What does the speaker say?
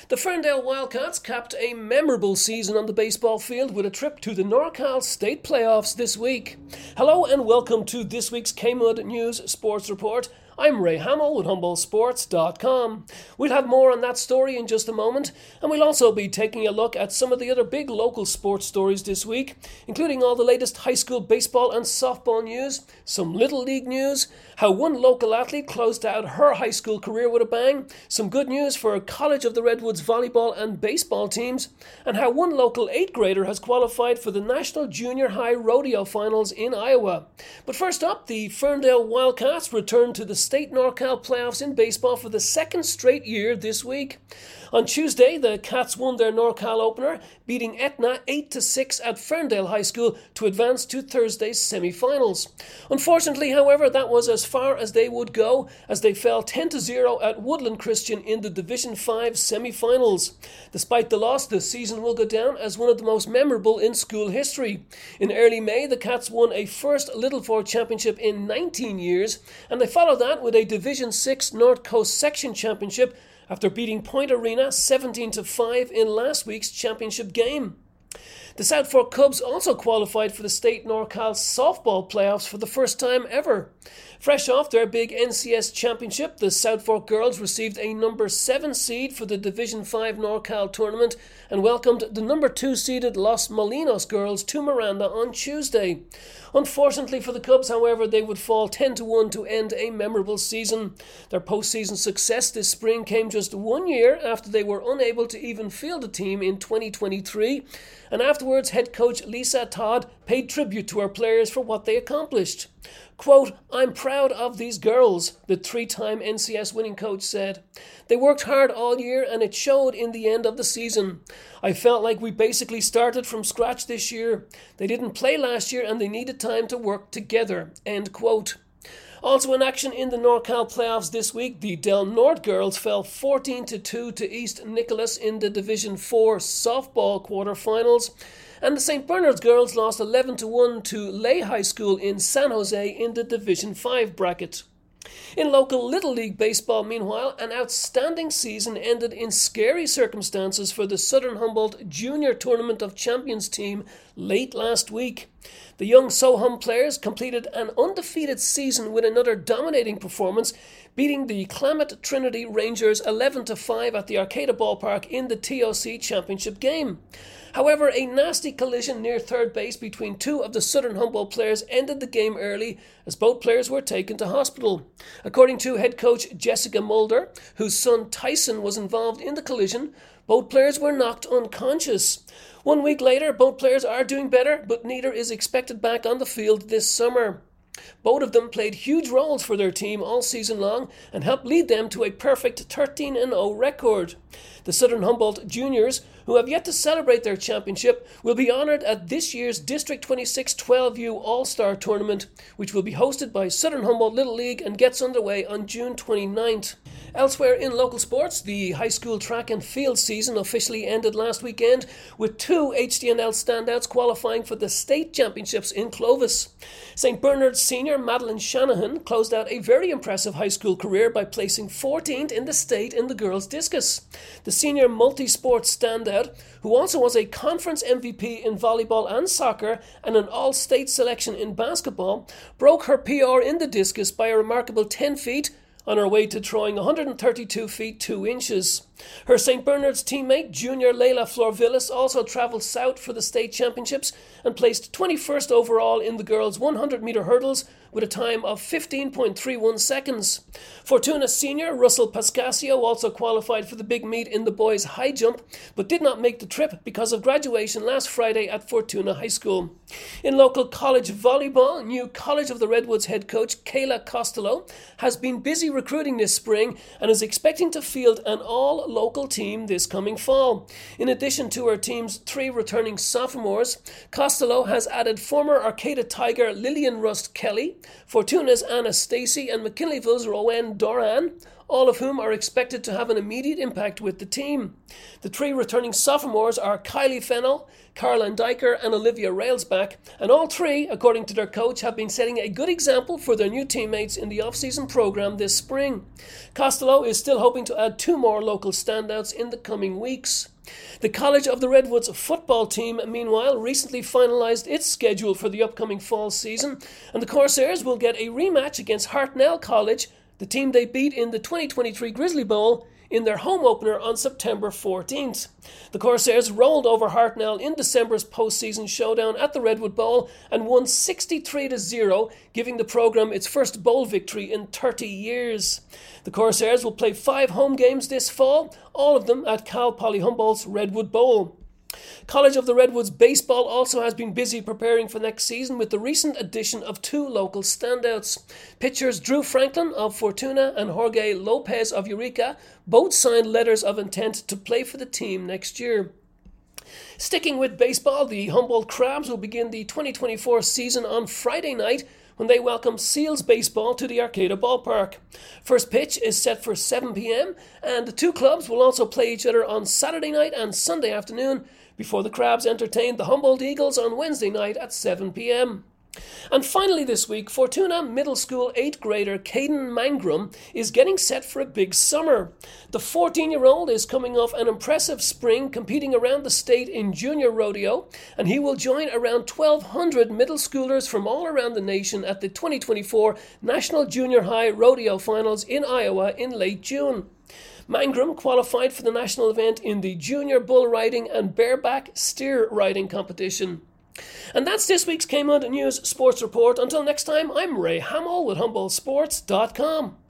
The Ferndale Wildcats capped a memorable season on the baseball field with a trip to the NorCal State Playoffs this week. Hello and welcome to this week's KMUD News Sports Report. I'm Ray Hamill with HumboldtSports.com. We'll have more on that story in just a moment, and we'll also be taking a look at some of the other big local sports stories this week, including all the latest high school baseball and softball news, some Little League news, how one local athlete closed out her high school career with a bang, some good news for College of the Redwoods volleyball and baseball teams, and how one local 8th grader has qualified for the National Junior High Rodeo Finals in Iowa. But first up, the Ferndale Wildcats return to the State NorCal playoffs in baseball for the second straight year this week. On Tuesday, the Cats won their NorCal opener, beating Etna 8-6 at Ferndale High School to advance to Thursday's semi-finals. Unfortunately, however, that was as far as they would go, as they fell 10-0 at Woodland Christian in the Division 5 semi-finals. Despite the loss, the season will go down as one of the most memorable in school history. In early May, the Cats won a first Little Four championship in 19 years, and they followed that with a Division 6 North Coast Section Championship after beating Point Arena 17-5 in last week's championship game. The South Fork Cubs also qualified for the State NorCal softball playoffs for the first time ever. Fresh off their big NCS championship, the South Fork girls received a number 7 seed for the Division 5 NorCal tournament and welcomed the number 2 seeded Los Molinos girls to Miranda on Tuesday. Unfortunately for the Cubs, however, they would fall 10-1 to end a memorable season. Their postseason success this spring came just 1 year after they were unable to even field a team in 2023, and afterwards head coach Lisa Todd paid tribute to her players for what they accomplished. Quote, "I'm proud of these girls," the 3-time NCS winning coach said. "They worked hard all year and it showed in the end of the season. I felt like we basically started from scratch this year. They didn't play last year and they needed time to work together." End quote. Also in action in the NorCal playoffs this week, the Del Norte girls fell 14-2 to East Nicholas in the Division 4 softball quarterfinals, and the St. Bernard's girls lost 11-1 to Lay High School in San Jose in the Division 5 bracket. In local Little League baseball, meanwhile, an outstanding season ended in scary circumstances for the Southern Humboldt Junior Tournament of Champions team late last week. The young Sohum players completed an undefeated season with another dominating performance, beating the Klamath Trinity Rangers 11-5 at the Arcata Ballpark in the TOC Championship game. However, a nasty collision near third base between two of the Southern Humboldt players ended the game early as both players were taken to hospital. According to head coach Jessica Mulder, whose son Tyson was involved in the collision, both players were knocked unconscious. 1 week later, both players are doing better, but neither is expected back on the field this summer. Both of them played huge roles for their team all season long and helped lead them to a perfect 13-0 record. The Southern Humboldt Juniors, who have yet to celebrate their championship, will be honoured at this year's District 26 12U All-Star Tournament, which will be hosted by Southern Humboldt Little League and gets underway on June 29th. Elsewhere in local sports, the high school track and field season officially ended last weekend, with 2 HDNL standouts qualifying for the state championships in Clovis. St. Bernard's senior Madeline Shanahan closed out a very impressive high school career by placing 14th in the state in the girls' discus. The senior multi-sport standout, who also was a conference MVP in volleyball and soccer and an all-state selection in basketball, broke her PR in the discus by a remarkable 10 feet on her way to throwing 132 feet 2 inches. Her St. Bernard's teammate, junior Layla Florvillis, also travelled south for the state championships and placed 21st overall in the girls' 100-metre hurdles with a time of 15.31 seconds. Fortuna senior Russell Pascasio also qualified for the big meet in the boys' high jump, but did not make the trip because of graduation last Friday at Fortuna High School. In local college volleyball, new College of the Redwoods head coach Kayla Costello has been busy recruiting this spring and is expecting to field an all-local team this coming fall. In addition to her team's 3 returning sophomores, Costello has added former Arcata Tiger Lillian Rust Kelly, Fortuna's Anna Stacy, and McKinleyville's Rowan Doran, all of whom are expected to have an immediate impact with the team. The three returning sophomores are Kylie Fennell, Caroline Diker and Olivia Railsback, and all three, according to their coach, have been setting a good example for their new teammates in the off-season programme this spring. Costello is still hoping to add 2 more local standouts in the coming weeks. The College of the Redwoods football team, meanwhile, recently finalised its schedule for the upcoming fall season, and the Corsairs will get a rematch against Hartnell College, the team they beat in the 2023 Grizzly Bowl, in their home opener on September 14th. The Corsairs rolled over Hartnell in December's postseason showdown at the Redwood Bowl and won 63-0, giving the programme its first bowl victory in 30 years. The Corsairs will play 5 home games this fall, all of them at Cal Poly Humboldt's Redwood Bowl. College of the Redwoods baseball also has been busy preparing for next season with the recent addition of 2 local standouts. Pitchers Drew Franklin of Fortuna and Jorge Lopez of Eureka both signed letters of intent to play for the team next year. Sticking with baseball, the Humboldt Crabs will begin the 2024 season on Friday night when they welcome Seals baseball to the Arcata Ballpark. First pitch is set for 7 p.m. and the 2 clubs will also play each other on Saturday night and Sunday afternoon before the Crabs entertain the Humboldt Eagles on Wednesday night at 7 p.m. And finally this week, Fortuna Middle School 8th grader Caden Mangrum is getting set for a big summer. The 14-year-old is coming off an impressive spring competing around the state in junior rodeo, and he will join around 1,200 middle schoolers from all around the nation at the 2024 National Junior High Rodeo Finals in Iowa in late June. Mangrum qualified for the national event in the junior bull riding and bareback steer riding competition. And that's this week's Kmart News Sports Report. Until next time, I'm Ray Hamill with HumboldtSports.com.